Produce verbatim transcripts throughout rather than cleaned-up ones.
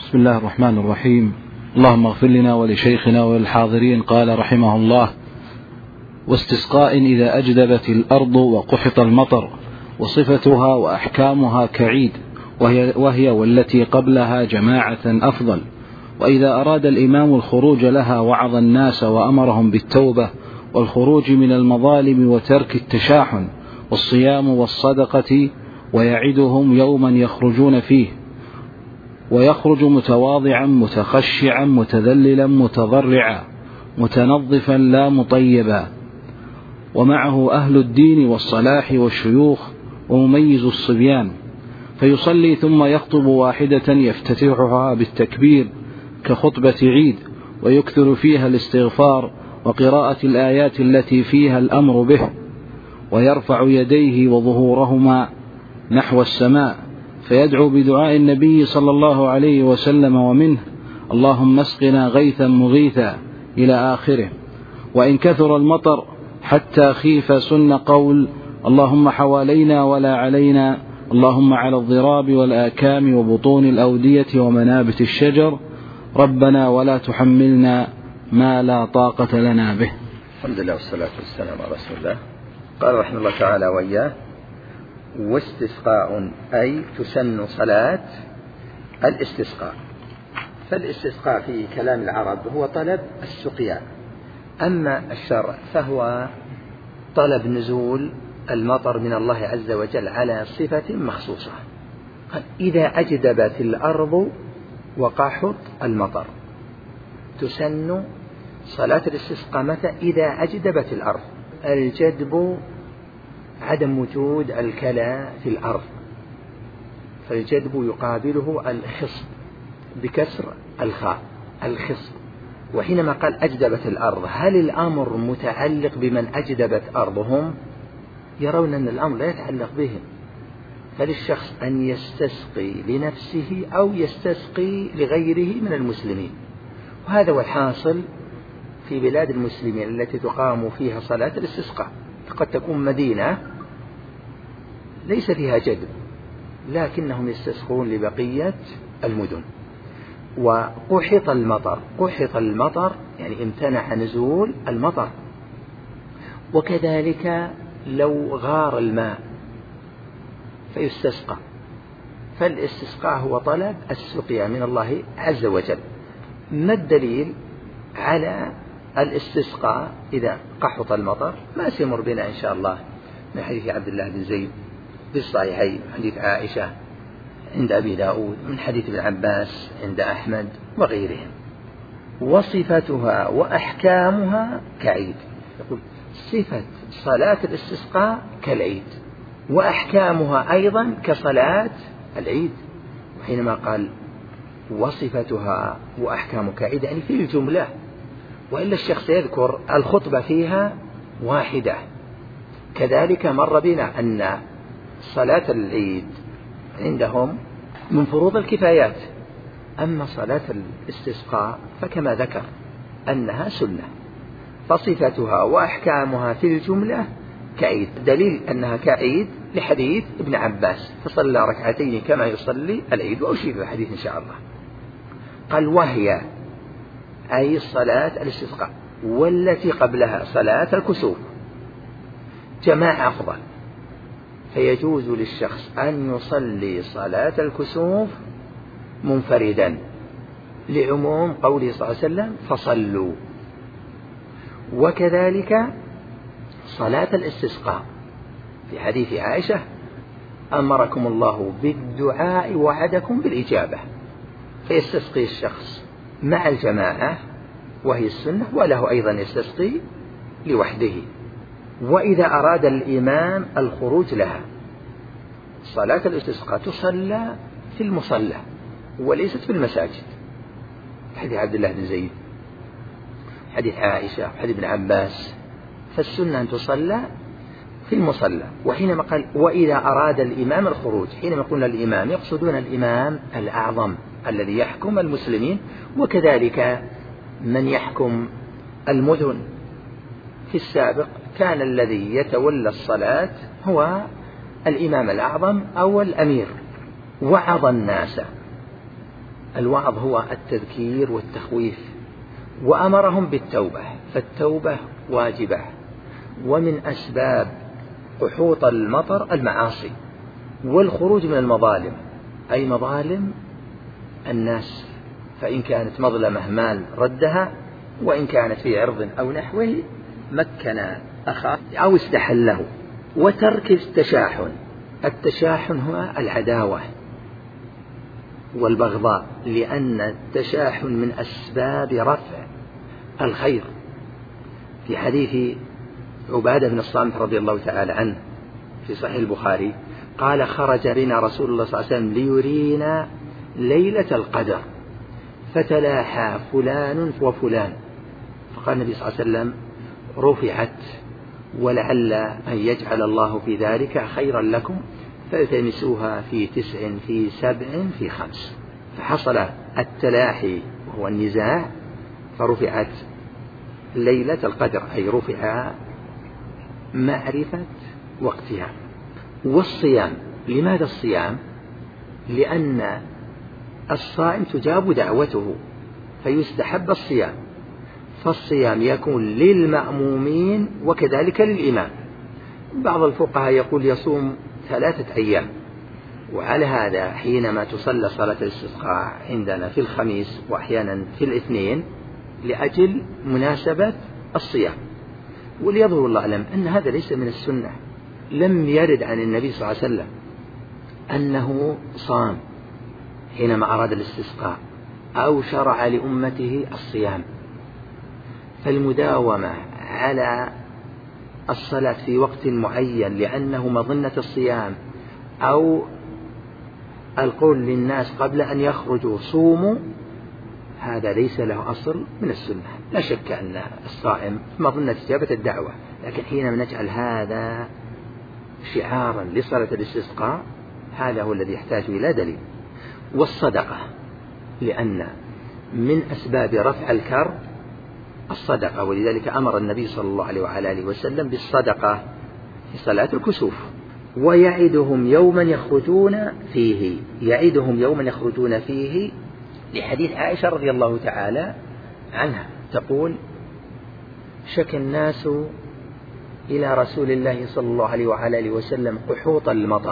بسم الله الرحمن الرحيم. اللهم اغفر لنا ولشيخنا وللحاضرين. قال رحمه الله: واستسقاء إذا أجدبت الأرض وقحط المطر، وصفتها وأحكامها كعيد، وهي, وهي والتي قبلها جماعة أفضل. وإذا أراد الإمام الخروج لها وعظ الناس وأمرهم بالتوبة والخروج من المظالم وترك التشاحن والصيام والصدقة، ويعدهم يوما يخرجون فيه، ويخرج متواضعا متخشعا متذللا متضرعا متنظفا لا مطيبا، ومعه أهل الدين والصلاح والشيوخ ومميز الصبيان، فيصلي ثم يخطب واحدة يفتتحها بالتكبير كخطبة عيد، ويكثر فيها الاستغفار وقراءة الآيات التي فيها الأمر به، ويرفع يديه وظهورهما نحو السماء، فيدعو بدعاء النبي صلى الله عليه وسلم ومنه: اللهم اسقنا غيثا مغيثا إلى آخره. وإن كثر المطر حتى خيف سن قول: اللهم حوالينا ولا علينا، اللهم على الضراب والآكام وبطون الأودية ومنابت الشجر، ربنا ولا تحملنا ما لا طاقة لنا به. الحمد لله والصلاة والسلام على رسول الله. قال رحمه الله تعالى وإياه: واستسقاء أي تسن صلاة الاستسقاء. فالاستسقاء في كلام العرب هو طلب السقيا، أما الشرع فهو طلب نزول المطر من الله عز وجل على صفة مخصوصة. إذا أجدبت الأرض وقحط المطر، تسن صلاة الاستسقاء متى؟ إذا أجدبت الأرض. الجدب عدم وجود الكلى في الأرض، فالجدب يقابله الخصب بكسر الخاء، الخصب. وحينما قال أجدبت الأرض، هل الأمر متعلق بمن أجدبت أرضهم؟ يرون أن الأمر لا يتعلق بهم، فللشخص أن يستسقي لنفسه أو يستسقي لغيره من المسلمين. وهذا هو الحاصل في بلاد المسلمين التي تقام فيها صلاة الاستسقاء. قد تكون مدينة ليس فيها جدب، لكنهم يستسقون لبقية المدن. وقحط المطر، قحط المطر يعني امتنع نزول المطر. وكذلك لو غار الماء فيستسقى، فالاستسقاء هو طلب السقيا من الله عز وجل. ما الدليل على الاستسقاء إذا قحط المطر؟ ما سيمر بنا إن شاء الله من حديث عبد الله بن زيد في الصحيحين، حديث عائشة عند أبي داود، من حديث ابن عباس عند أحمد وغيرهم. وصفتها وأحكامها كعيد، يقول صفة صلاة الاستسقاء كالعيد، وأحكامها أيضا كصلاة العيد. وحينما قال وصفتها وأحكام كعيد يعني في الجملة، وإلا الشخص يذكر الخطبة فيها واحدة. كذلك مر بنا أن صلاة العيد عندهم من فروض الكفايات، أما صلاة الاستسقاء فكما ذكر أنها سنة، فصفتها وأحكامها في الجملة كعيد. دليل أنها كعيد لحديث ابن عباس: فصلى ركعتين كما يصلي العيد، وأشير في الحديث إن شاء الله. قال وهي أي صلاة الاستسقاء، والتي قبلها صلاة الكسوف جماعة أفضل، فيجوز للشخص أن يصلي صلاة الكسوف منفردا لعموم قوله صلى الله عليه وسلم: فصلوا. وكذلك صلاة الاستسقاء في حديث عائشة: أمركم الله بالدعاء وعدكم بالإجابة، فيستسقي الشخص مع الجماعة وهي السنة، وله أيضا يستسقي لوحده. وإذا أراد الإمام الخروج لها، صلاة الاستسقاء تصلى في المصلى وليست في المساجد، حديث عبد الله بن زيد، حديث عائشة، حديث ابن عباس. فالسنة أن تصلى في المصلى. وحينما قال وإذا أراد الإمام الخروج، حينما يقولون الإمام يقصدون الإمام الأعظم الذي يحكم المسلمين، وكذلك من يحكم المدن. في السابق كان الذي يتولى الصلاة هو الإمام الأعظم أو الأمير. وعظ الناس، الوعظ هو التذكير والتخويف، وأمرهم بالتوبة، فالتوبة واجبة. ومن أسباب قحوط المطر المعاصي والخروج من المظالم، أي مظالم الناس، فإن كانت مظلمة مال ردها، وإن كانت في عرض أو نحوه مكن أخاه أو استحله. وترك التشاحن، التشاحن هو العداوة والبغضاء، لأن التشاحن من أسباب رفع الخير. في حديث عبادة بن الصامت رضي الله تعالى عنه في صحيح البخاري قال: خرج بنا رسول الله صلى الله عليه وسلم ليرينا ليلة القدر، فتلاحى فلان وفلان، فقال النبي صلى الله عليه وسلم: رفعت، ولعل أن يجعل الله في ذلك خيرا لكم، فالتمسوها في تسع في سبع في خمس. فحصل التلاحي وهو النزاع، فرفعت ليلة القدر، أي رفع معرفة وقتها. والصيام، لماذا الصيام؟ لأن الصائم تجاب دعوته فيستحب الصيام، فالصيام يكون للمأمومين وكذلك للإمام. بعض الفقهاء يقول يصوم ثلاثة أيام، وعلى هذا حينما تصلى صلاة الاستسقاء عندنا في الخميس وأحيانا في الاثنين لأجل مناسبة الصيام. وليظهر الله أعلم أن هذا ليس من السنة، لم يرد عن النبي صلى الله عليه وسلم أنه صام حينما أراد الاستسقاء أو شرع لأمته الصيام. فالمداومة على الصلاة في وقت معين لأنه مظنة الصيام، أو القول للناس قبل أن يخرجوا صوموا، هذا ليس له أصل من السنة. لا شك أن الصائم مظنة إجابة الدعوة، لكن حينما نجعل هذا شعارا لصلاة الاستسقاء هذا هو الذي يحتاج إلى دليل. والصدقة، لأن من أسباب رفع الكرب الصدقة، ولذلك أمر النبي صلى الله عليه وعلى آله وسلم بالصدقة في صلاة الكسوف. ويعدهم يوما يخرجون فيه، يعدهم يوما يخرجون فيه لحديث عائشة رضي الله تعالى عنها تقول: شكى الناس إلى رسول الله صلى الله عليه وعلى آله وسلم قحوط المطر،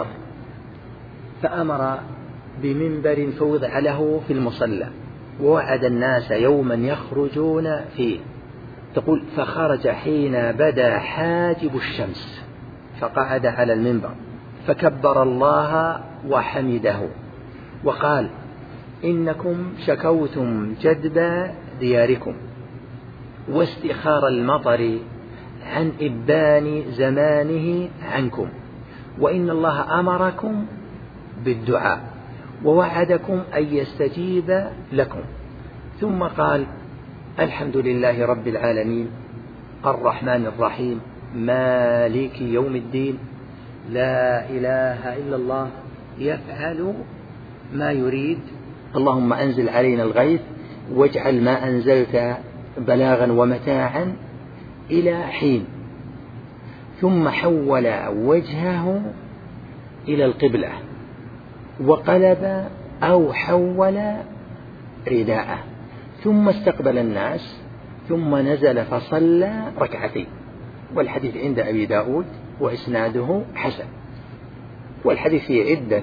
فأمر بمنبر فوضع له في المصلى، ووعد الناس يوما يخرجون فيه. تقول: فخرج حين بدا حاجب الشمس، فقعد على المنبر فكبر الله وحمده وقال: إنكم شكوتم جدب دياركم واستخار المطر عن إبان زمانه عنكم، وإن الله أمركم بالدعاء ووعدكم أن يستجيب لكم. ثم قال: الحمد لله رب العالمين الرحمن الرحيم مالك يوم الدين لا إله إلا الله يفعل ما يريد، اللهم أنزل علينا الغيث واجعل ما أنزلت بلاغا ومتاعا إلى حين. ثم حول وجهه إلى القبلة وقلب أو حول رداءه، ثم استقبل الناس، ثم نزل فصلى ركعتين. والحديث عند أبي داود وإسناده حسن. والحديث فيه عدة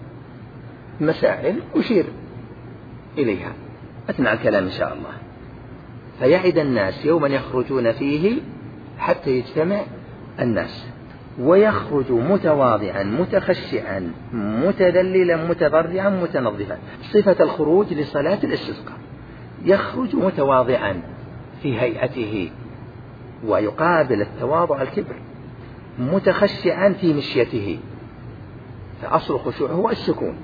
مسائل أشير إليها أثناء الكلام إن شاء الله. فيعد الناس يوما يخرجون فيه حتى يجتمع الناس، ويخرج متواضعا متخشعا متذللا متضرعا متنظفا. صفة الخروج لصلاة الاستسقاء: يخرج متواضعا في هيئته، ويقابل التواضع الكبر، متخشعا في مشيته، فأصل الخشوع هو السكون،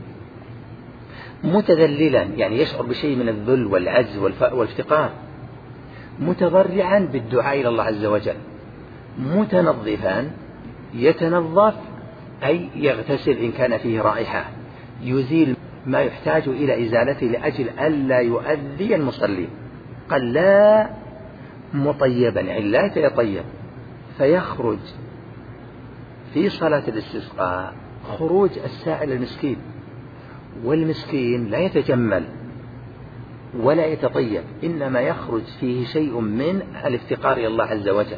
متذللا يعني يشعر بشيء من الذل والعجز والافتقار، متضرعا بالدعاء إلى الله عز وجل، متنظفا يتنظف أي يغتسل إن كان فيه رائحة، يزيل ما يحتاج إلى إزالته لأجل ألا يؤذي المصلين. قال: لا مطيبا يعني لا يتطيب. فيخرج في صلاة الاستسقاء خروج السائل المسكين، والمسكين لا يتجمل ولا يتطيب، إنما يخرج فيه شيء من الافتقار إلى الله عز وجل.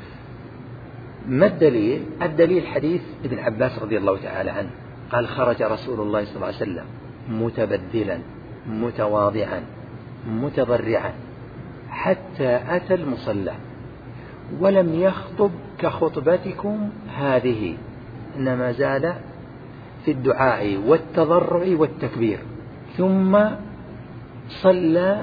ما الدليل؟ الدليل حديث ابن عباس رضي الله تعالى عنه قال خرج رسول الله صلى الله عليه وسلم متبذلا متواضعا متضرعا حتى أتى المصلى ولم يخطب كخطبتكم هذه، إنما زاد في الدعاء والتضرع والتكبير، ثم صلى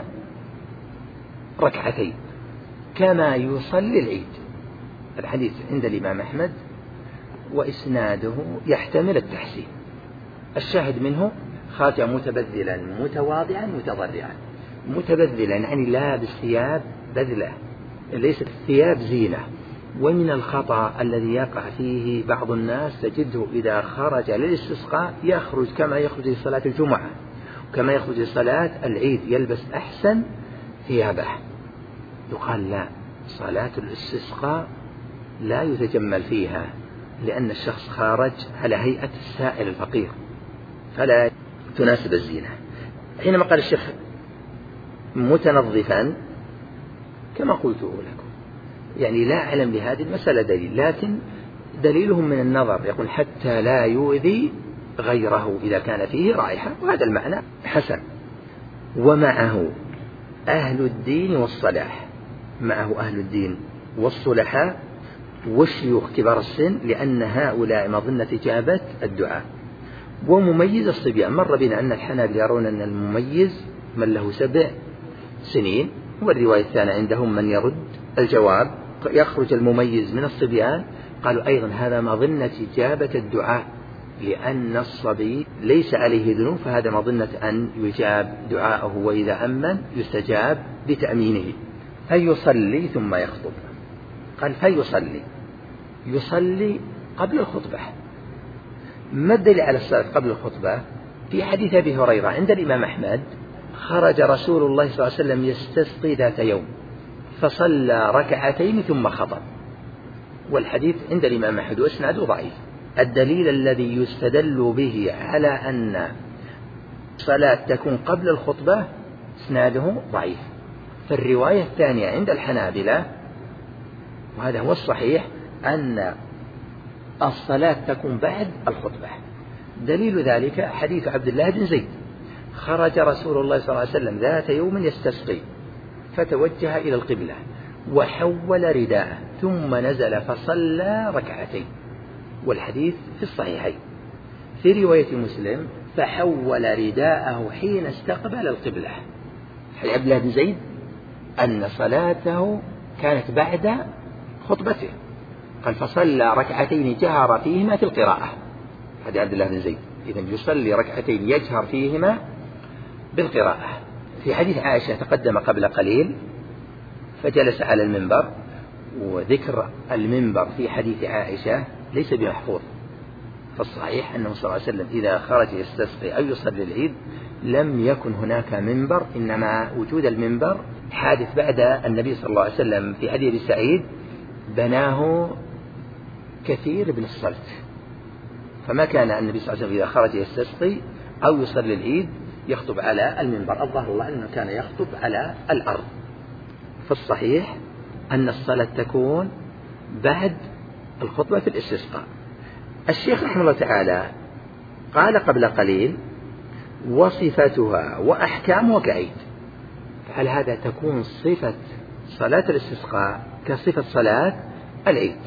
ركعتين كما يصلي العيد. الحديث عند الإمام أحمد وإسناده يحتمل التحسين. الشاهد منه خرج متبذلا متواضعا متضرعا. متبذلا يعني لابس ثياب بذلة، ليست الثياب زينة. ومن الخطأ الذي يقع فيه بعض الناس تجده إذا خرج للاستسقاء يخرج كما يخرج لصلاة الجمعة وكما يخرج لصلاة العيد، يلبس أحسن ثيابه. يقال لا، صلاة الاستسقاء لا يتجمل فيها، لأن الشخص خارج على هيئة السائل الفقير فلا تناسب الزينة. حينما قال الشيخ متنظفا كما قلت لكم، يعني لا أعلم لهذه المسألة دليل، لكن دليلهم من النظر، يقول حتى لا يؤذي غيره إذا كان فيه رائحة، وهذا المعنى حسن. ومعه أهل الدين والصلاح، معه أهل الدين والصلحاء والشيوخ كبار السن، لأن هؤلاء مظنة إجابة الدعاء. ومميز الصبيان، مر بنا أن الحنابلة يرون أن المميز من له سبع سنين، والرواية الثانية عندهم من يرد الجواب يخرج المميز من الصبيان. قالوا أيضا هذا مظنة إجابة الدعاء، لأن الصبي ليس عليه ذنوب، فهذا مظنة أن يجاب دعاءه، وإذا أمن يستجاب بتأمينه. فيصلي ثم يخطب. قال فيصلي، يصلي قبل الخطبة. ما الدليل على الصلاة قبل الخطبة؟ في حديث أبي هريرة عند الإمام أحمد خرج رسول الله صلى الله عليه وسلم يستسقي ذات يوم فصلى ركعتين ثم خطب، والحديث عند الإمام أحمد وإسناده ضعيف. الدليل الذي يستدل به على أن الصلاة تكون قبل الخطبة إسناده ضعيف. فالرواية الثانية عند الحنابلة، وهذا هو الصحيح، أن الصلاة تكون بعد الخطبة. دليل ذلك حديث عبد الله بن زيد خرج رسول الله صلى الله عليه وسلم ذات يوم يستسقي فتوجه إلى القبلة وحول رداءه ثم نزل فصلى ركعتين، والحديث في الصحيحين. في رواية مسلم فحول رداءه حين استقبل القبلة. حديث عبد الله بن زيد أن صلاته كانت بعد خطبته، قال فصلى ركعتين جهر فيهما في القراءة. هذا عبد الله بن زيد، إذن يصلي ركعتين يجهر فيهما بالقراءة. في حديث عائشة تقدم قبل قليل فجلس على المنبر، وذكر المنبر في حديث عائشة ليس بمحفوظ، فالصحيح أنه صلى الله عليه وسلم إذا خرج يستسقي أو يصلي العيد لم يكن هناك منبر، إنما وجود المنبر حادث بعد النبي صلى الله عليه وسلم. في حديث سعيد بناه كثير بن الصلت، فما كان النبي صلى الله عليه وسلم إذا خرج يستسقي أو يصلي العيد يخطب على المنبر، الظاهر الله أنه كان يخطب على الأرض. فالصحيح أن الصلاة تكون بعد الخطبة في الاستسقاء. الشيخ رحمه الله تعالى قال قبل قليل وصفتها وأحكامها كعيد. هل هذا تكون صفة صلاة الاستسقاء كصفة صلاة العيد؟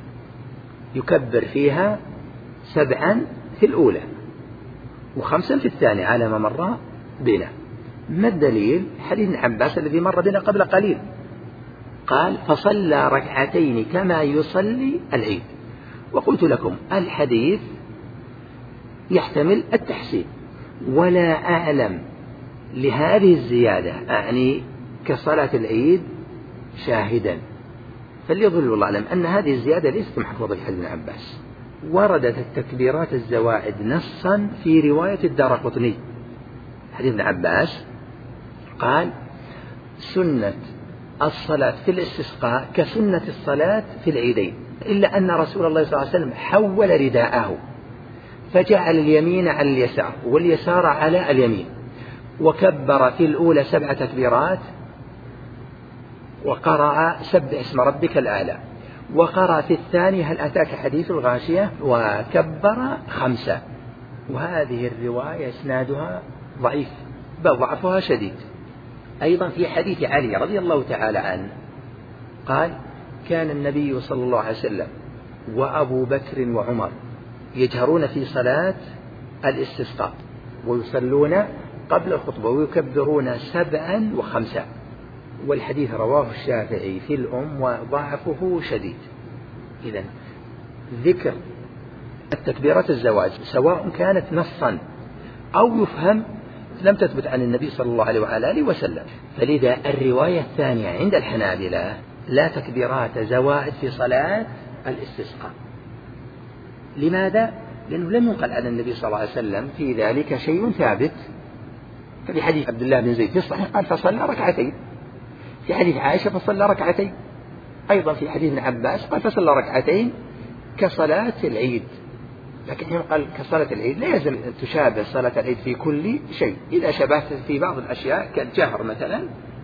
يكبر فيها سبعا في الأولى وخمسا في الثانية على ما مر بنا. ما الدليل؟ حديث ابن عباس الذي مر بنا قبل قليل، قال فصلى ركعتين كما يصلي العيد. وقلت لكم الحديث يحتمل التحسين، ولا أعلم لهذه الزيادة أعني كصلاة العيد شاهدا، فليظل والله أعلم أن هذه الزيادة ليست محفوظة في حديث ابن عباس. وردت التكبيرات الزوائد نصا في رواية الدارقطني. حديث ابن عباس قال سنة الصلاة في الاستسقاء كسنة الصلاة في العيدين، إلا أن رسول الله صلى الله عليه وسلم حول رداءه فجعل اليمين على اليسار واليسار على اليمين، وكبر في الأولى سبع تكبيرات، وقرأ سبح اسم ربك الأعلى، وقرأ في الثانية هل أتاك حديث الغاشية، وكبر خمسة. وهذه الرواية إسنادها ضعيف بل ضعفها شديد. أيضا في حديث علي رضي الله تعالى عنه قال كان النبي صلى الله عليه وسلم وأبو بكر وعمر يجهرون في صلاة الاستسقاء ويصلون قبل الخطبة ويكبرون سبعا وخمسة. والحديث رواه الشافعي في الأم وضعفه شديد. إذن ذكر التكبيرات الزواج سواء كانت نصا أو يفهم لم تثبت عن النبي صلى الله عليه وآله وسلم. فلذا الرواية الثانية عند الحنابلة لا تكبيرات زوائد في صلاة الاستسقاء. لماذا؟ لأنه لم ينقل عن النبي صلى الله عليه وسلم في ذلك شيء ثابت. ففي حديث عبد الله بن زيد في الصحيح قال فصلى ركعتين، في حديث عائشة فصلى ركعتين، أيضا في حديث ابن عباس قال فصلى ركعتين كصلاة العيد. لكن حين قال كصلاة العيد لا يلزم أن تشابه صلاة العيد في كل شيء. إذا شبهت في بعض الأشياء كالجهر مثلا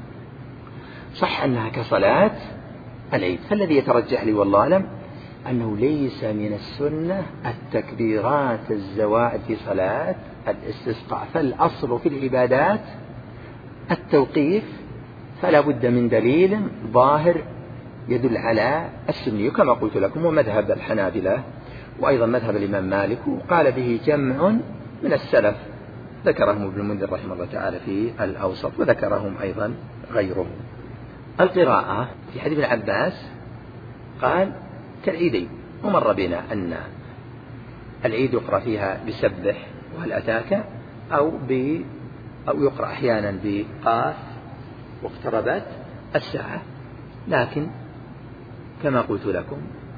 صح أنها كصلاة العيد. فالذي يترجح لي والله أعلم أنه ليس من السنة التكبيرات الزوائد في صلاة الاستسقاء، فالأصل في العبادات التوقيف، فلا بد من دليل ظاهر يدل على السنية كما قلت لكم. ومذهب الحنابلة وأيضا مذهب الإمام مالك وقال به جمع من السلف ذكرهم ابن المنذر رحمه الله تعالى في الأوسط، وذكرهم أيضا غيره. القراءة في حديث ابن عباس قال كالعيدين، ومر بنا أن العيد يقرأ فيها بسبح وهل أتاك أو, ب أو يقرأ أحيانا بقاف واقتربت الساعة. لكن كما قلت لكم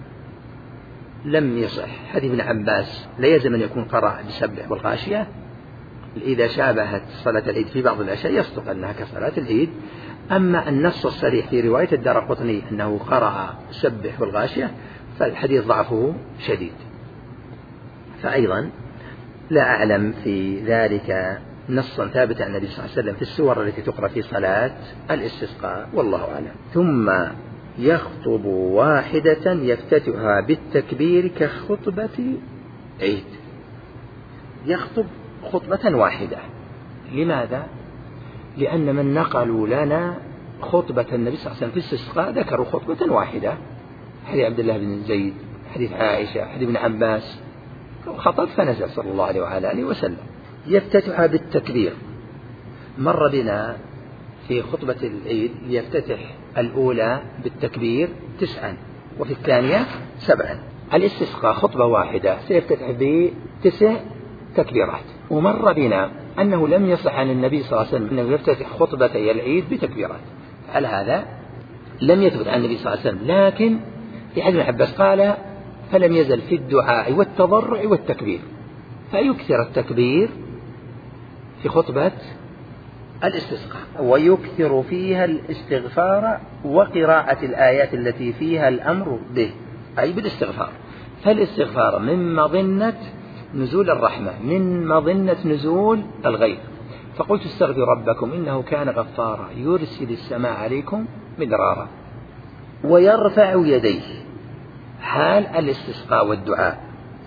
لم يصح حديث ابن عباس لا يلزم أن يكون قرأ بسبح والغاشية. إذا شابهت صلاة العيد في بعض الأشياء يصدق أنها كصلاة العيد. أما النص الصريح في رواية الدارقطني أنه قرأ سبح والغاشية فالحديث ضعفه شديد. فأيضا لا أعلم في ذلك نصا ثابت عن النبي صلى الله عليه وسلم في السور التي تقرأ في صلاة الاستسقاء والله أعلم. ثم يخطب واحدة يفتتحها بالتكبير كخطبة عيد. يخطب خطبة واحدة. لماذا؟ لأن من نقلوا لنا خطبة النبي صلى الله عليه وسلم في الاستسقاء ذكروا خطبة واحدة، حديث عبد الله بن زيد، حديث عائشة، حديث ابن عباس، خطب فنزل صلى الله عليه وآله وسلم. يفتتحها بالتكبير. مر بنا في خطبة العيد يفتتح الأولى بالتكبير تسعا وفي الثانية سبعا. الاستسقاء خطبة واحدة سيفتتح بتسع تكبيرات. ومر بنا أنه لم يصح عن النبي صلى الله عليه وسلم أنه يفتتح خطبتي العيد بتكبيرات. على هذا لم يثبت عن النبي صلى الله عليه وسلم. لكن في حديث ابن عباس قال فلم يزل في الدعاء والتضرع والتكبير، فيكثر التكبير في خطبة الاستسقاء ويكثر فيها الاستغفار وقراءة الآيات التي فيها الأمر به أي بالاستغفار. فالاستغفار من مظنة نزول الرحمة، من مظنة نزول الغيث. فقلت استغفروا ربكم إنه كان غفارا يرسل السماء عليكم مدرارا ويرفع يديه حال الاستسقاء والدعاء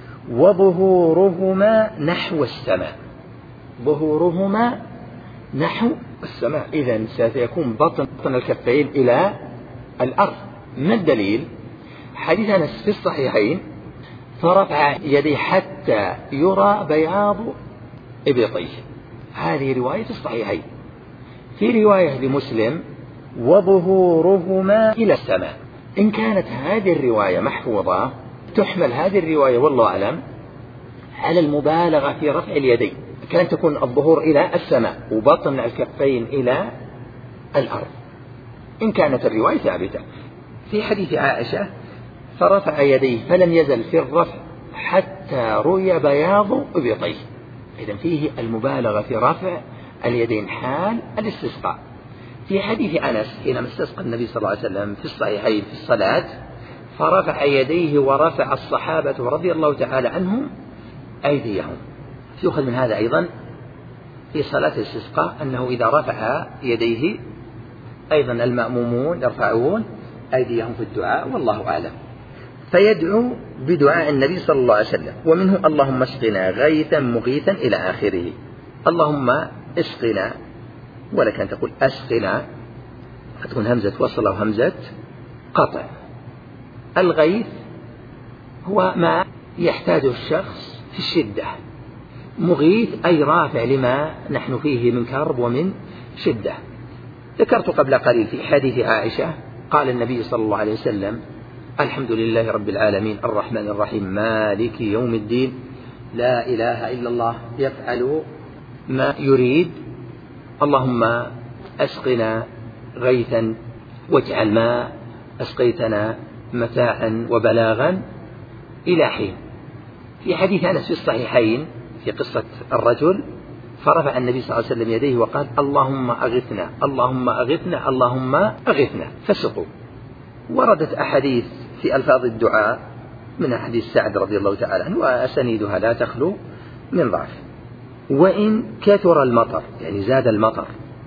وظهورهما نحو السماء. ظهورهما نحو السماء، إذن سيكون بطن الكفين إلى الأرض. ما الدليل؟ حديث أنس في الصحيحين فرفع يديه حتى يرى بياض إبطيه. هذه رواية الصحيحين. في رواية لمسلم وظهورهما إلى السماء. إن كانت هذه الرواية محفوظة تحمل هذه الرواية والله أعلم على المبالغة في رفع اليدين، كان تكون الظهور إلى السماء وبطن الكفين إلى الأرض إن كانت الرواية ثابتة. في حديث عائشة فرفع يديه فلم يزل في الرفع حتى رؤي بياض إبطيه. إذن فيه المبالغة في رفع اليدين حال الاستسقاء. في حديث أنس حينما استسقى النبي صلى الله عليه وسلم في الصحيحين في الصلاة فرفع يديه ورفع الصحابة رضي الله تعالى عنهم أيديهم. يؤخذ من هذا أيضا في صلاة الاستسقاء أنه إذا رفع يديه أيضا المأمومون يرفعون أيديهم في الدعاء، والله أعلم. فيدعو بدعاء النبي صلى الله عليه وسلم، ومنه اللهم اسقنا غيثا مغيثا إلى آخره. اللهم اسقنا، ولك أن تقول أسقنا، تكون همزة وصل وهمزة قطع. الغيث هو ما يحتاجه الشخص في الشدة، مغيث أي رافع لما نحن فيه من كرب ومن شدة. ذكرت قبل قليل في حديث عائشة قال النبي صلى الله عليه وسلم الحمد لله رب العالمين الرحمن الرحيم مالك يوم الدين لا إله إلا الله يفعل ما يريد، اللهم أسقنا غيثا واجعل ما أسقيتنا متاعا وبلاغا إلى حين. في حديث أنس في الصحيحين في قصة الرجل فرفع النبي صلى الله عليه وسلم يديه وقال اللهم أغثنا اللهم أغثنا اللهم أغثنا فسقوا. وردت أحاديث في ألفاظ الدعاء من حديث سعد رضي الله تعالى عنه وأسانيدها لا تخلو من ضعف. وإن كثر المطر يعني زاد المطر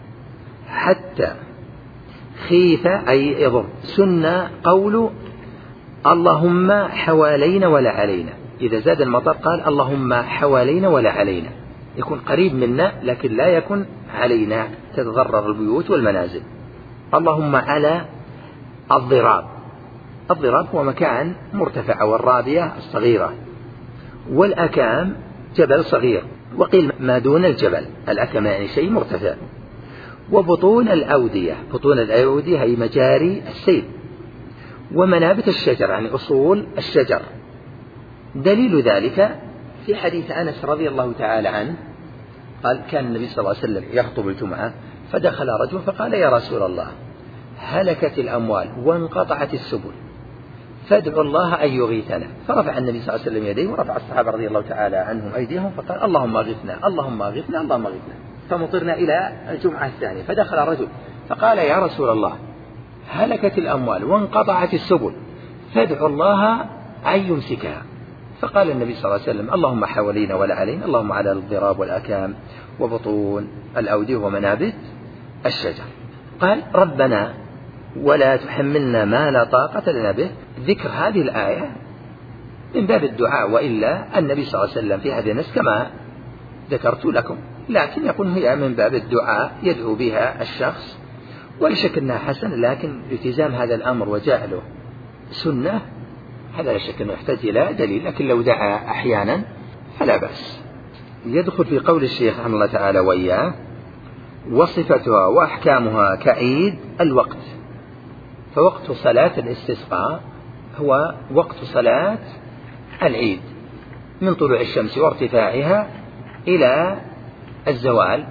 حتى خيف أي يضر، سنة قول اللهم حوالينا ولا علينا. إذا زاد المطر قال اللهم حوالينا ولا علينا، يكون قريب منا لكن لا يكن علينا تتضرر البيوت والمنازل. اللهم على الضراب، الضراب هو مكان مرتفع، والرابية الصغيرة، والأكام جبل صغير، وقيل ما دون الجبل، الأكام يعني شيء مرتفع. وبطون الأودية، بطون الأودية هي مجاري السيل. ومنابت الشجر يعني أصول الشجر. دليل ذلك في حديث أنس رضي الله تعالى عنه قال كان النبي صلى الله عليه وسلم يخطب الجمعة فدخل رجل فقال يا رسول الله هلكت الأموال وانقطعت السبل فادعوا الله أن يغيثنا. فرفع النبي صلى الله عليه وسلم يديه، ورفع الصحابة رضي الله تعالى عنهم أيديهم فقال اللهم أغثنا اللهم أغثنا اللهم أغثنا. فمطرنا إلى الجمعة الثانية فدخل رجل فقال يا رسول الله هلكت الأموال وانقطعت السبل فادعوا الله أن يمسكها. فقال النبي صلى الله عليه وسلم اللهم حوالينا ولا علينا اللهم على الضراب والأكام وبطون الأودية ومنابت الشجر. قال ربنا ولا تحملنا ما لا طاقة لنا به. ذكر هذه الآية من باب الدعاء، وإلا النبي صلى الله عليه وسلم في هذه النص كما ذكرت لكم، لكن يكون هي من باب الدعاء يدعو بها الشخص، ولا شك أنها حسن، لكن التزام هذا الأمر وجعله سنة هذا لا شك أنه يحتاج إلى دليل، لكن لو دعا أحيانا فلا بأس. يدخل في قول الشيخ رحمه الله تعالى وإياه وصفتها وأحكامها كعيد الوقت. فوقت صلاة الاستسقاء هو وقت صلاة العيد من طلوع الشمس وارتفاعها إلى الزوال.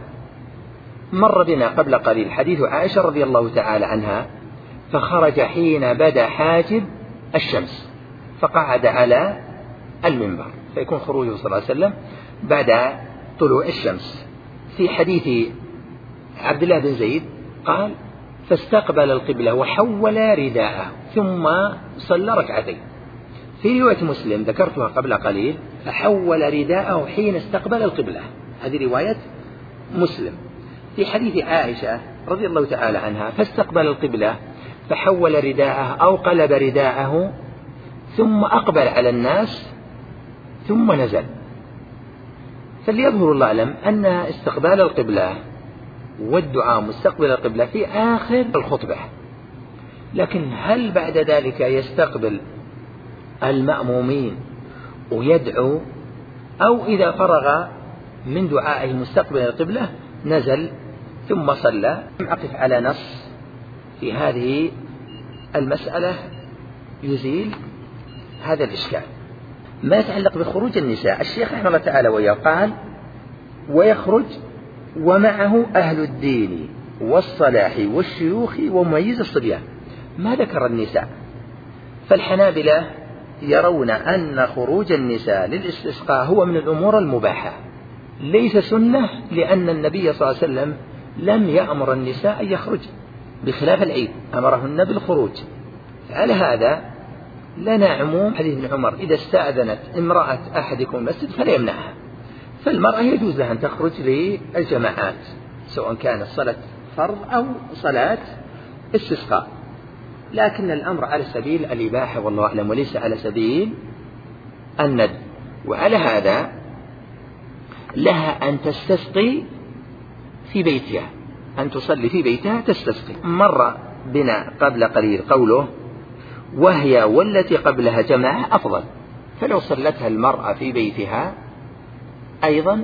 مر بنا قبل قليل حديث عائشة رضي الله تعالى عنها فخرج حين بدا حاجب الشمس فقعد على المنبر، فيكون خروجه صلى الله عليه وسلم بعد طلوع الشمس. في حديث عبد الله بن زيد قال فاستقبل القبلة وحول رداءه ثم صلى ركعتين. في رواية مسلم ذكرتها قبل قليل فحول رداءه حين استقبل القبلة، هذه رواية مسلم. في حديث عائشة رضي الله تعالى عنها فاستقبل القبلة فحول رداءه أو قلب رداءه ثم أقبل على الناس ثم نزل. فليظهر الله أعلم أن استقبال القبلة والدعاء مستقبل القبلة في آخر الخطبة، لكن هل بعد ذلك يستقبل المأمومين ويدعو، أو إذا فرغ من دعائه مستقبل القبلة نزل ثم صلى؟ أقف على نص في هذه المسألة يزيل هذا الإشكال. ما يتعلق بخروج النساء، الشيخ رحمه الله تعالى وياه قال ويخرج ومعه أهل الدين والصلاح والشيوخ ومميز الصبيان. ما ذكر النساء، فالحنابلة يرون أن خروج النساء للاستسقاء هو من الأمور المباحة ليس سنة، لأن النبي صلى الله عليه وسلم لم يأمر النساء أن يخرج، بخلاف العيد أمرهن بالخروج. على هذا لنا عموم حديث ابن عمر إذا استأذنت امرأة أحدكم المسجد فلا يمنعها، فالمرأة يجوز لها أن تخرج للجماعات سواء كانت صلاة فرض أو صلاة استسقاء، لكن الأمر على سبيل الإباحة والله أعلم وليس على سبيل الندب. وعلى هذا لها أن تستسقي في بيتها، أن تصلي في بيتها تستسقي. مر بنا قبل قليل قوله وهي والتي قبلها جماعة أفضل، فلو صلتها المرأة في بيتها أيضا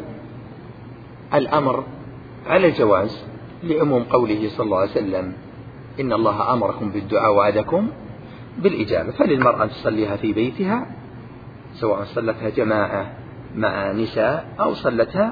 الأمر على الجواز لعموم قوله صلى الله عليه وسلم إن الله أمركم بالدعاء وعدكم بالإجابة، فللمرأة أن تصليها في بيتها سواء صلتها جماعة مع نساء أو صلتها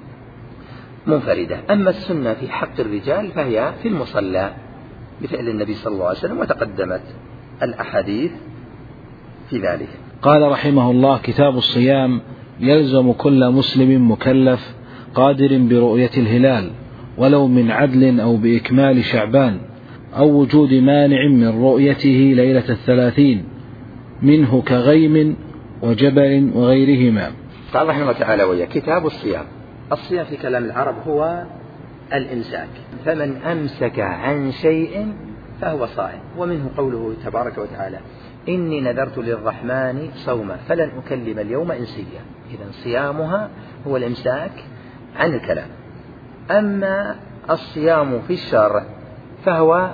منفردة. أما السنة في حق الرجال فهي في المصلى بفعل النبي صلى الله عليه وسلم، وتقدمت الأحاديث في ذلك. قال رحمه الله: كتاب الصيام. يلزم كل مسلم مكلف قادر برؤية الهلال ولو من عدل أو بإكمال شعبان أو وجود مانع من رؤيته ليلة الثلاثين منه كغيم وجبل وغيرهما. قال رحمه الله تعالى: ويا كتاب الصيام. الصيام في كلام العرب هو الإمساك، فمن أمسك عن شيء فهو صائم. ومنه قوله تبارك وتعالى: إني نذرت للرحمن صوما فلن أكلم اليوم إنسيا. إذن صيامها هو الإمساك عن الكلام. أما الصيام في الشرع فهو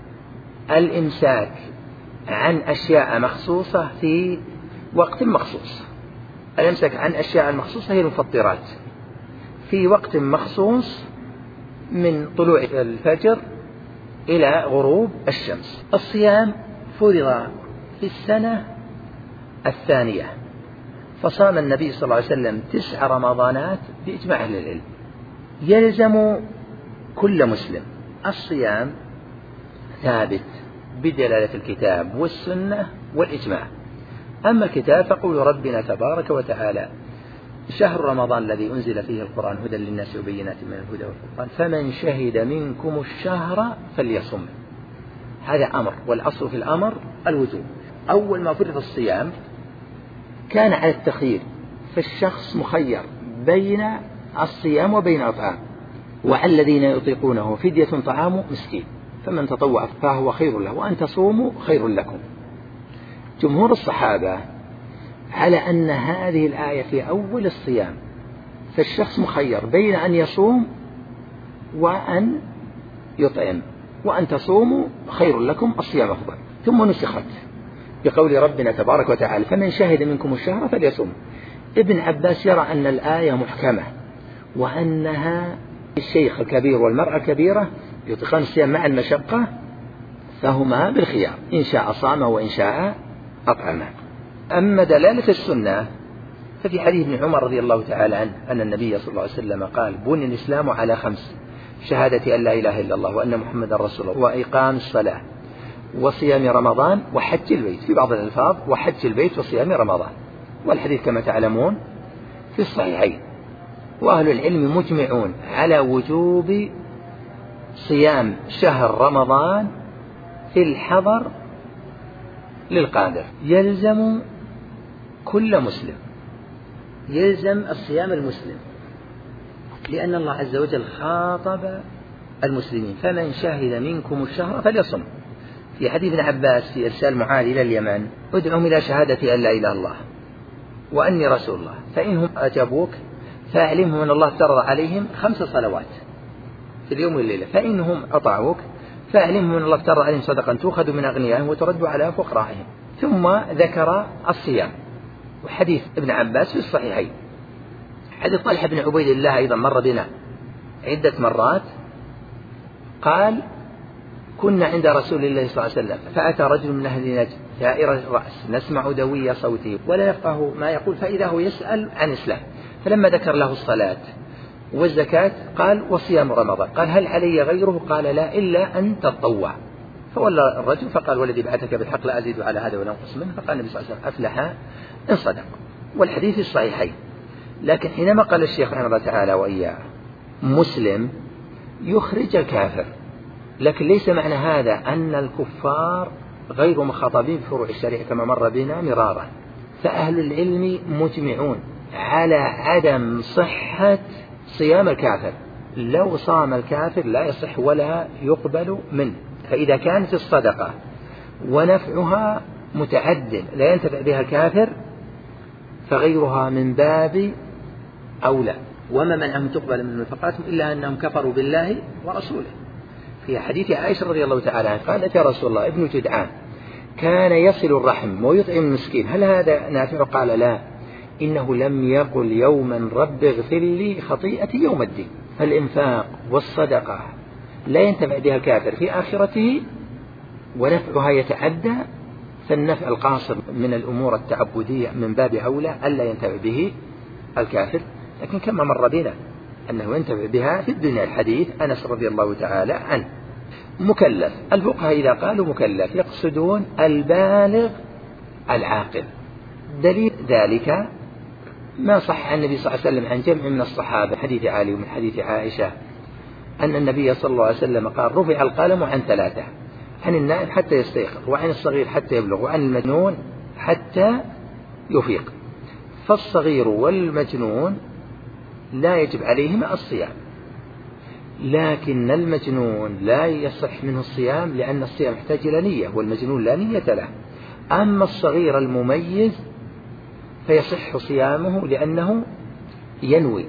الإمساك عن أشياء مخصوصة في وقت مخصوص. الإمساك عن أشياء مخصوصة هي المفطرات في وقت مخصوص من طلوع الفجر إلى غروب الشمس. الصيام فرض في السنة الثانية، فصام النبي صلى الله عليه وسلم تسع رمضانات بإجماع أهل العلم. يلزم كل مسلم الصيام ثابت بدلالة الكتاب والسنة والإجماع. أما الكتاب فقول ربنا تبارك وتعالى: شهر رمضان الذي أنزل فيه القرآن هدى للناس وبينات من الهدى والفرقان فمن شهد منكم الشهر فليصم. هذا أمر، والأصل في الأمر الوجوب. أول ما فرض الصيام كان على التخيير، فالشخص مخير بين الصيام وبين الطعام، وعلى الذين يطيقونه فدية طعام مسكين، فمن تطوع فهو خير له وأن تصوموا خير لكم. جمهور الصحابة على أن هذه الآية في أول الصيام، فالشخص مخير بين أن يصوم وأن يطعم، وأن تصوموا خير لكم، الصيام أفضل. ثم نسخت بقول ربنا تبارك وتعالى: فمن شهد منكم الشهر فليصوم. ابن عباس يرى أن الآية محكمة، وأنها الشيخ الكبير والمرأة الكبيرة يطيقان الصيام مع المشقة فهما بالخيار، إن شاء صام وإن شاء أطعم. أما دلالة السنة ففي حديث ابن عمر رضي الله تعالى عنه أن النبي صلى الله عليه وسلم قال: بني الإسلام على خمس: شهادة أن لا إله إلا الله وأن محمد رسول الله وإقام الصلاة وصيام رمضان وحج البيت. في بعض الألفاظ وحج البيت وصيام رمضان. والحديث كما تعلمون في الصحيحين. وأهل العلم مجمعون على وجوب صيام شهر رمضان في الحضر للقادر. يلزم كل مسلم، يلزم الصيام المسلم، لأن الله عز وجل خاطب المسلمين: فمن شهد منكم الشهر فليصم. في حديث ابن عباس في إرسال معاذ إلى اليمن: ادعهم إلى شهادة أن لا إله إلا الله وأني رسول الله، فإنهم أجابوك فأعلمهم أن الله افترض عليهم خمس صلوات في اليوم والليلة، فإنهم أطاعوك فأعلمهم أن الله افترض عليهم صدقا تؤخذ من أغنيائهم وترد على فقرائهم. ثم ذكر الصيام. وحديث ابن عباس في الصحيحين. حديث طلحة بن عبيد الله أيضا مر بنا عدة مرات، قال: كنا عند رسول الله صلى الله عليه وسلم فأتى رجل من أهل نجد ثائر الرأس نسمع دوي صوته ولا يفقه ما يقول، فإذا هو يسأل عن الإسلام، فلما ذكر له الصلاة والزكاة قال: وصيام رمضان. قال: هل علي غيره؟ قال: لا، إلا أن تطوع. فولى الرجل فقال: والذي بعثك بالحق لا أزيد على هذا ولا أنقص منه. فقال النبي صلى الله عليه وسلم: أفلح إن صدق. والحديث الصحيحين. لكن حينما قال الشيخ رحمه الله تعالى: وإياه مسلم يخرج الكافر، لكن ليس معنى هذا أن الكفار غير مخاطبين بفروع الشريعة كما مر بنا مرارا. فأهل العلم مجمعون على عدم صحة صيام الكافر. لو صام الكافر لا يصح ولا يقبل منه. فإذا كانت الصدقة ونفعها متعد لا ينتفع بها الكافر فغيرها من باب أولى. وما منعهم تقبل من نفقاتهم إلا أنهم كفروا بالله ورسوله. في حديث عائشة رضي الله تعالى عنها قالت يا رسول الله ابن جدعان كان يصل الرحم ويطعم المسكين هل هذا نافع؟ قال لا، إنه لم يقل يوما رب اغفر لي خطيئتي يوم الدين. فالإنفاق والصدقة لا ينتفع بها الكافر في آخرته ونفعها يتعدى، فالنفع القاصر من الأمور التعبدية من باب أولى ألا ينتفع به الكافر. لكن كما مر بنا أنه ينتفع بها في الدنيا. الحديث أنس رضي الله تعالى عنه. مكلف، الفقهاء إذا قالوا مكلف يقصدون البالغ العاقل. دليل ذلك ما صح عن النبي صلى الله عليه وسلم عن جمع من الصحابة حديث علي ومن حديث عائشة أن النبي صلى الله عليه وسلم قال رفع القلم عن ثلاثة: عن النائم حتى يستيقظ، وعن الصغير حتى يبلغ، وعن المجنون حتى يفيق. فالصغير والمجنون لا يجب عليهما الصيام، لكن المجنون لا يصح منه الصيام لأن الصيام يحتاج إلى نية والمجنون لا نية له. أما الصغير المميز فيصح صيامه لأنه ينوي،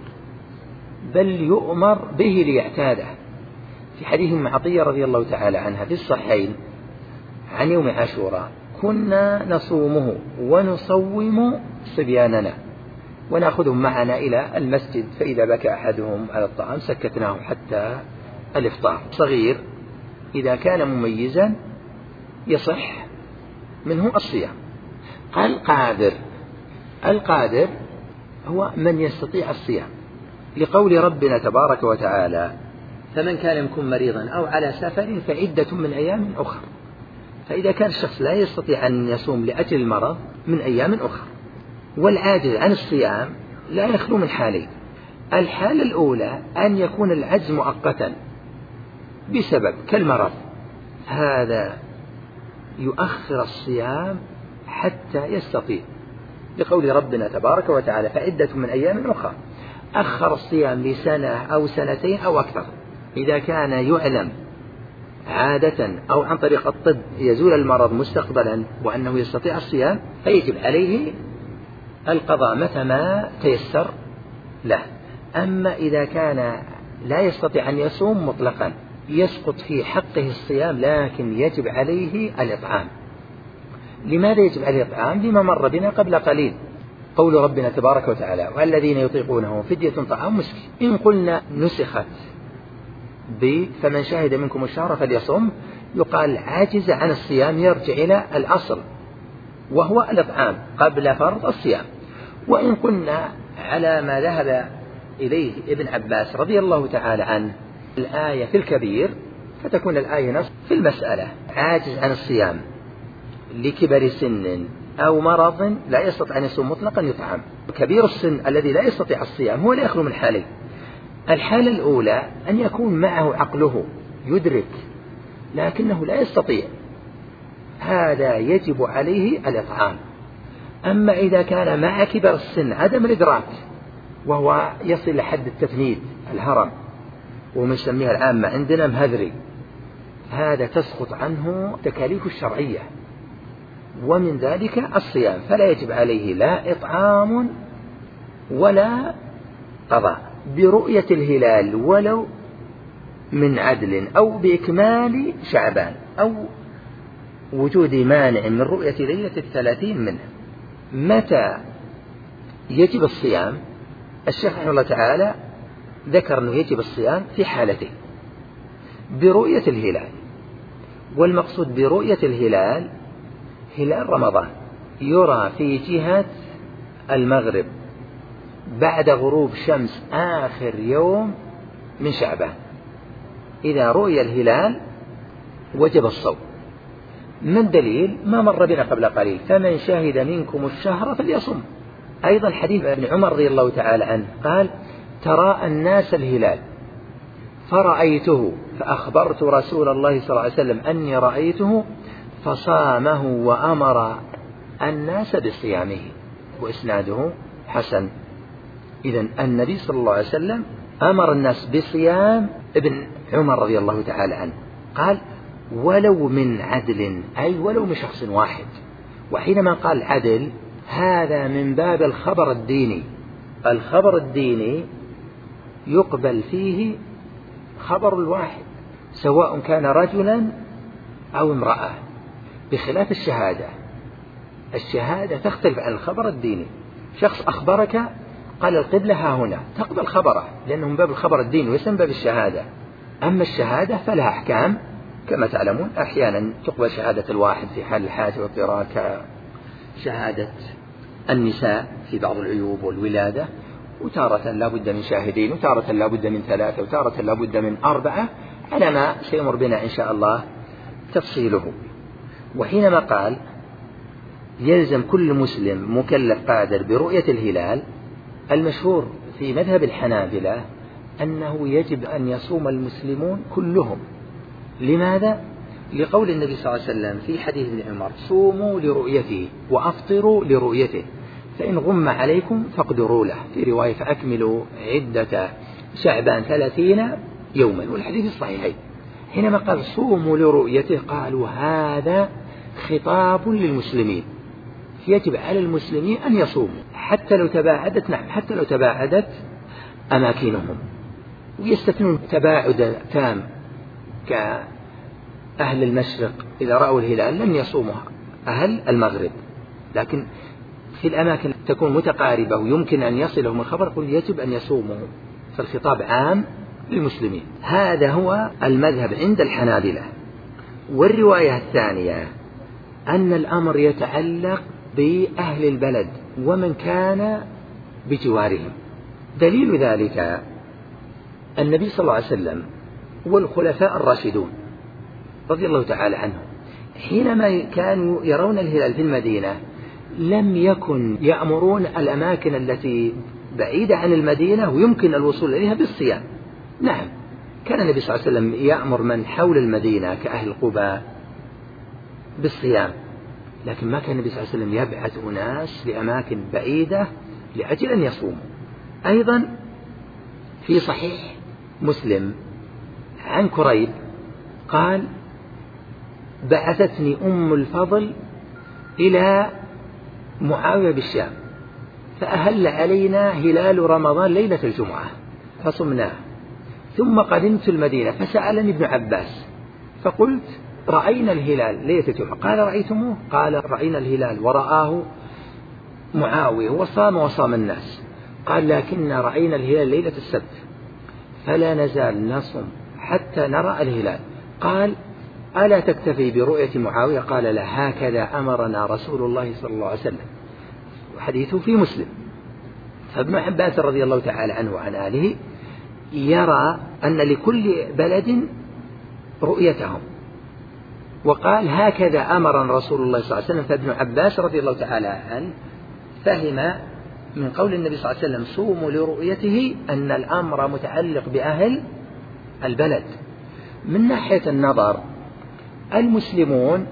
بل يؤمر به ليعتاده. في حديث أم عطية رضي الله تعالى عنها في الصحيحين عن يوم عاشوراء: كنا نصومه ونصوم صبياننا ونأخذهم معنا إلى المسجد، فإذا بكى أحدهم على الطعام سكتناه حتى الإفطار. صغير إذا كان مميزا يصح منه الصيام. القادر، القادر هو من يستطيع الصيام، لقول ربنا تبارك وتعالى: فمن كان منكم مريضا أو على سفر فعدة من أيام أخرى. فإذا كان الشخص لا يستطيع أن يصوم لأجل المرض من أيام أخرى. والعاجز عن الصيام لا يخلو من حالين: الحالة الأولى أن يكون العجز مؤقتا بسبب كالمرض، هذا يؤخر الصيام حتى يستطيع، لقول ربنا تبارك وتعالى: فعدة من أيام أخرى. أخر الصيام لسنة أو سنتين أو أكثر. إذا كان يعلم عادة أو عن طريق الطب يزول المرض مستقبلا وأنه يستطيع الصيام فيجب عليه القضاء متى ما تيسر له. أما إذا كان لا يستطيع أن يصوم مطلقا يسقط في حقه الصيام، لكن يجب عليه الإطعام. لماذا يجب عليه الإطعام؟ لما مر بنا قبل قليل، قول ربنا تبارك وتعالى: والذين يطيقونه فدية طعام مسكين. إن قلنا نسخت ب فمن شهد منكم الشهر فليصم، يقال عاجز عن الصيام يرجع إلى الأصل وهو الإطعام قبل فرض الصيام. وإن قلنا على ما ذهب إليه ابن عباس رضي الله تعالى عنه الآية في الكبير، فتكون الآية نص في المسألة: عاجز عن الصيام لكبر سن أو مرض لا يستطيع أن يصوم مطلقا يطعم. كبير السن الذي لا يستطيع الصيام هو لا يخلو من حالين: الحالة الأولى أن يكون معه عقله يدرك لكنه لا يستطيع، هذا يجب عليه الإطعام. أما إذا كان مع كبر السن عدم الإدراك وهو يصل لحد التفنيد الهرم ومسميها العامة عندنا مهذري، هذا تسقط عنه تكاليف الشرعية ومن ذلك الصيام، فلا يجب عليه لا إطعام ولا قضاء برؤية الهلال ولو من عدل أو بإكمال شعبان أو وجود مانع من رؤية ليلة الثلاثين منه. متى يجب الصيام؟ الشيخ رحمه الله تعالى ذكر أنه يجب الصيام في حالتين: برؤية الهلال، والمقصود برؤية الهلال هلال رمضان يرى في جهة المغرب بعد غروب شمس آخر يوم من شعبان. إذا رؤي الهلال وجب الصوم. من دليل ما مر بنا قبل قليل: فمن شهد منكم الشهر فليصم. أيضا حديث ابن عمر رضي الله تعالى عنه قال: ترى الناس الهلال فرأيته فأخبرت رسول الله صلى الله عليه وسلم أني رأيته فصامه وأمر الناس بصيامه، وإسناده حسن. إذن النبي صلى الله عليه وسلم أمر الناس بصيام ابن عمر رضي الله تعالى عنه، قال ولو من عدل، أي ولو من شخص واحد. وحينما قال عدل هذا من باب الخبر الديني. الخبر الديني يقبل فيه خبر الواحد سواء كان رجلا أو امرأة، بخلاف الشهادة. الشهادة تختلف عن الخبر الديني. شخص أخبرك قال القبلة ها هنا، تقبل خبره لأنه من باب الخبر الديني وليس من باب الشهادة. أما الشهادة فلها أحكام كما تعلمون، أحيانا تقبل شهادة الواحد في حال الحاجة واضطرار، كشهادة النساء في بعض العيوب والولادة، وتارة لا بد من شاهدين، وتارة لا بد من ثلاثة، وتارة لا بد من أربعة، على ما سيمر بنا إن شاء الله تفصيله. وحينما قال يلزم كل مسلم مكلف قادر برؤية الهلال، المشهور في مذهب الحنابلة أنه يجب أن يصوم المسلمون كلهم. لماذا؟ لقول النبي صلى الله عليه وسلم في حديث ابن عمر صوموا لرؤيته وأفطروا لرؤيته، فإن غم عليكم فاقدروا له، في رواية فأكملوا عدة شعبان ثلاثين يوما، والحديث الصحيحين. حينما قال صوموا لرؤيته قالوا هذا خطاب للمسلمين، يجب على المسلمين أن يصوموا حتى لو تباعدت، نعم حتى لو تباعدت أماكنهم، ويستثنون تباعد تام كأهل المشرق إذا رأوا الهلال لم يصوموا أهل المغرب، لكن في الأماكن تكون متقاربة ويمكن أن يصلهم الخبر يقول يجب أن يصوموا، فالخطاب عام للمسلمين. هذا هو المذهب عند الحنابلة. والرواية الثانية أن الأمر يتعلق بأهل البلد ومن كان بجوارهم. دليل ذلك النبي صلى الله عليه وسلم والخلفاء الراشدون رضي الله تعالى عنهم حينما كانوا يرون الهلال في المدينة لم يكن يأمرون الأماكن التي بعيدة عن المدينة ويمكن الوصول إليها بالصيام. نعم كان النبي صلى الله عليه وسلم يأمر من حول المدينة كأهل قباء بالصيام، لكن ما كان النبي صلى الله عليه وسلم يبعث أناس لأماكن بعيدة لأجل أن يصوموا. أيضا في صحيح مسلم عن كريب قال بعثتني أم الفضل إلى معاوية بالشام فأهل علينا هلال رمضان ليلة الجمعة فصمناه، ثم قدمت المدينة فسألني ابن عباس فقلت رأينا الهلال ليلة الجمعة، قال رأيتموه؟ قال رأينا الهلال ورآه معاوية وصام وصام الناس، قال لكن رأينا الهلال ليلة السبت فلا نزال نصم حتى نرى الهلال. قال ألا تكتفي برؤية معاوية؟ قال لا، هكذا أمرنا رسول الله صلى الله عليه وسلم. وحديثه في مسلم. فابن عباس رضي الله تعالى عنه وعن آله يرى أن لكل بلد رؤيتهم، وقال هكذا أمر رسول الله صلى الله عليه وسلم. فابن عباس رضي الله تعالى عنه فهم من قول النبي صلى الله عليه وسلم صوموا لرؤيته أن الأمر متعلق بأهل البلد. من ناحية النظر المسلمون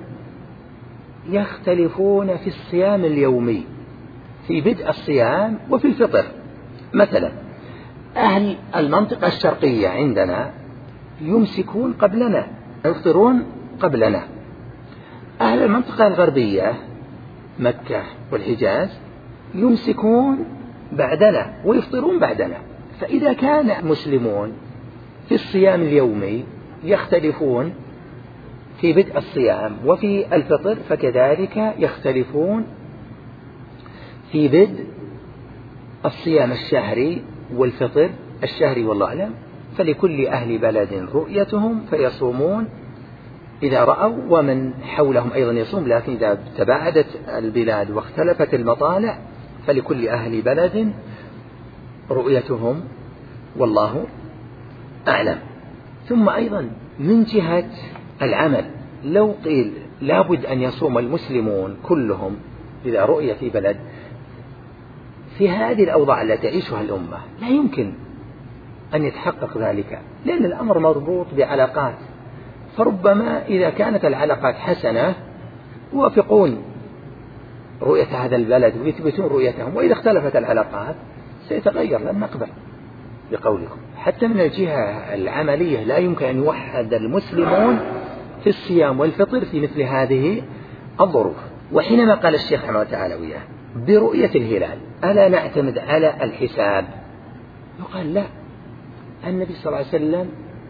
يختلفون في الصيام اليومي في بدء الصيام وفي الفطر. مثلا أهل المنطقة الشرقية عندنا يمسكون قبلنا يفطرون قبلنا، أهل المنطقة الغربية مكة والحجاز يمسكون بعدنا ويفطرون بعدنا. فإذا كان المسلمون في الصيام اليومي يختلفون في بدء الصيام وفي الفطر، فكذلك يختلفون في بدء الصيام الشهري والفطر الشهري، والله أعلم. فلكل أهل بلد رؤيتهم فيصومون إذا رأوا، ومن حولهم أيضا يصوم، لكن إذا تباعدت البلاد واختلفت المطالع فلكل أهل بلد رؤيتهم، والله أعلم. ثم أيضا من جهة العمل لو قيل لابد أن يصوم المسلمون كلهم إذا رؤية في بلد، في هذه الأوضاع التي تعيشها الأمة لا يمكن أن يتحقق ذلك، لأن الأمر مربوط بعلاقات. فربما إذا كانت العلاقات حسنة يوافقون رؤية هذا البلد ويثبتون رؤيتهم، وإذا اختلفت العلاقات سيتغير، لن نقبل بقولكم. حتى من الجهة العملية لا يمكن أن يوحد المسلمون في الصيام والفطر في مثل هذه الظروف. وحينما قال الشيخ رحمه الله تعالى وياه برؤية الهلال ألا نعتمد على الحساب؟ يقال لا، النبي صلى الله عليه وسلم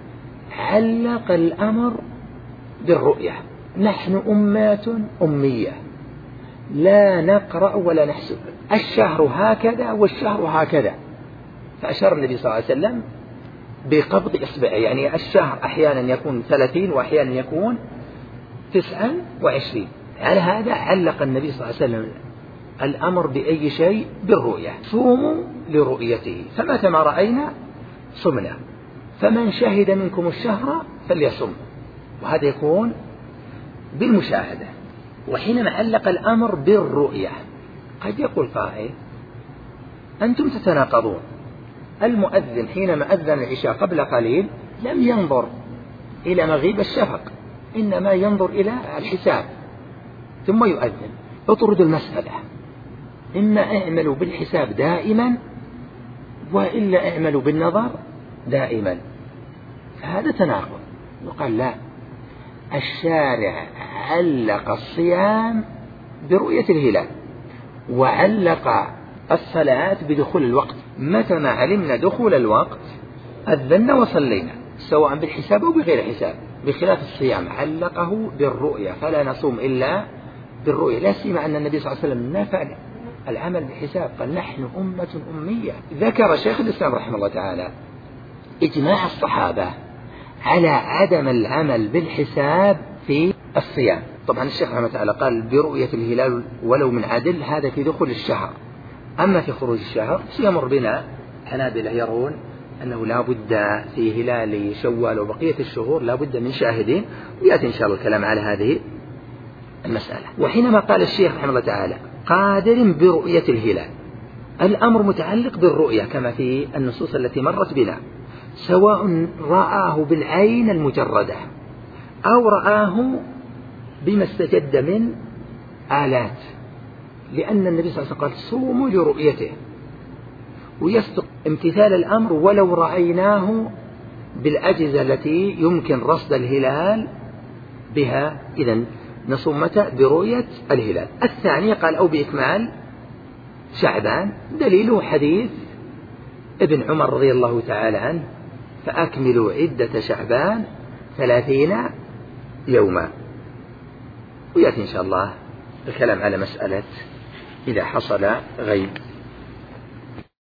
علق الأمر بالرؤية. نحن أمات أمية لا نقرأ ولا نحسب، الشهر هكذا والشهر هكذا، فأشار النبي صلى الله عليه وسلم بقبض إصبعه، يعني الشهر أحيانا يكون ثلاثين وأحيانا يكون تسعا وعشرين. على هذا علق النبي صلى الله عليه وسلم الأمر بأي شيء بالرؤية. صوموا لرؤيته فمتى ما رأينا صمنا، فمن شهد منكم الشهر فليصم، وهذا يكون بالمشاهدة. وحينما علق الأمر بالرؤية قد يقول قائل أنتم تتناقضون، المؤذن حينما أذن العشاء قبل قليل لم ينظر إلى مغيب الشفق، إنما ينظر إلى الحساب ثم يؤذن. اطرد المسألة، إما اعملوا بالحساب دائما وإلا اعملوا بالنظر دائما، فهذا تناقض. وقال لا، الشارع علق الصيام برؤية الهلال وعلق الصلاة بدخول الوقت، متى ما علمنا دخول الوقت أذنا وصلينا سواء بالحساب أو بغير حساب، بخلاف الصيام علقه بالرؤية فلا نصوم إلا بالرؤية، لا سيما أن النبي صلى الله عليه وسلم نفى العمل بالحساب، قال نحن أمة أمية. ذكر شيخ الإسلام رحمه الله تعالى إجماع الصحابة على عدم العمل بالحساب في الصيام. طبعا الشيخ رحمه الله تعالى قال برؤية الهلال ولو من عدل، هذا في دخول الشهر. أما في خروج الشهر سيمر بنا حنابلة يرون أنه لا بد في هلال شوال وبقية الشهور لا بد من شاهدين، ويأتي إن شاء الله الكلام على هذه المسألة. وحينما قال الشيخ رحمه الله تعالى قادر برؤية الهلال، الأمر متعلق بالرؤية كما في النصوص التي مرت بنا، سواء رآه بالعين المجردة أو رآه بما استجد من آلات، لأن النبي صلى الله عليه وسلم قال صوموا لرؤيته، ويصدق امتثال الأمر ولو رأيناه بالأجهزة التي يمكن رصد الهلال بها، إذن نصوم متى؟ برؤية الهلال. الثانية قال أو بإكمال شعبان، دليله حديث ابن عمر رضي الله تعالى عنه فأكملوا عدة شعبان ثلاثين يوما. ويأتي إن شاء الله الكلام على مسألة إذا حصل غيب.